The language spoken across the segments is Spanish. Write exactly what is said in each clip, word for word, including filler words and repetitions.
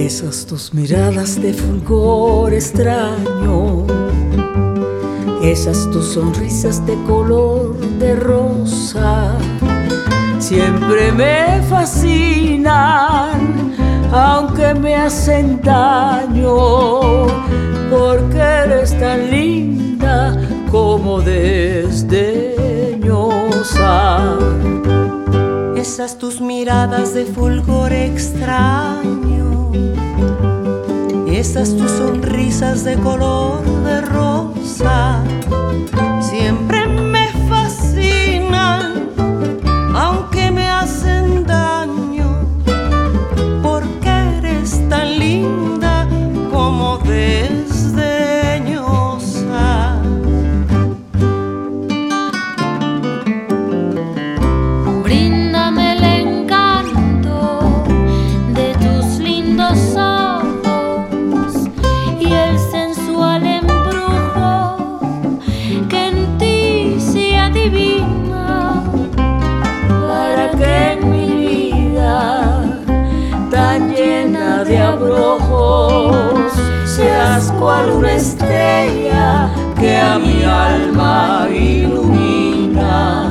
Esas tus miradas de fulgor extraño, esas tus sonrisas de color de rosa, siempre me fascinan, aunque me hacen daño, porque eres tan linda como desdeñosa. Esas tus miradas de fulgor extraño, esas tus sonrisas de color de rosa, siempre me fascinan, aunque me hacen daño, porque eres tan linda como desdeñosa. Bríndame el encanto de tus lindos ojos y el sensual embrujo que en ti se adivina, Para que en mi vida tan llena de abrojos seas cual una estrella que a mi alma ilumina.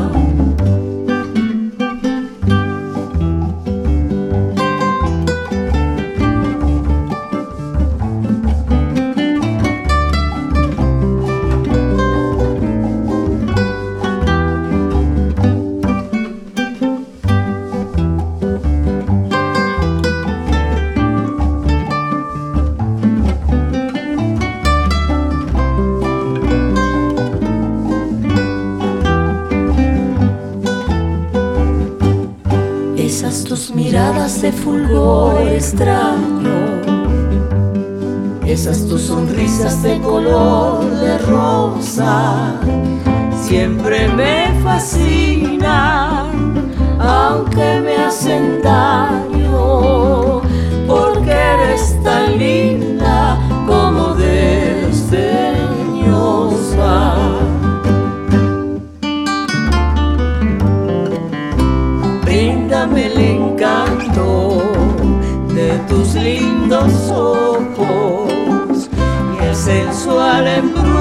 Esas tus miradas de fulgor extraño, esas tus sonrisas de color de rosa, siempre me fascinan, aunque me hacen daño, porque eres tan linda como desdeñosa. Bríndame el encanto de tus lindos ojos y el sensual embrujo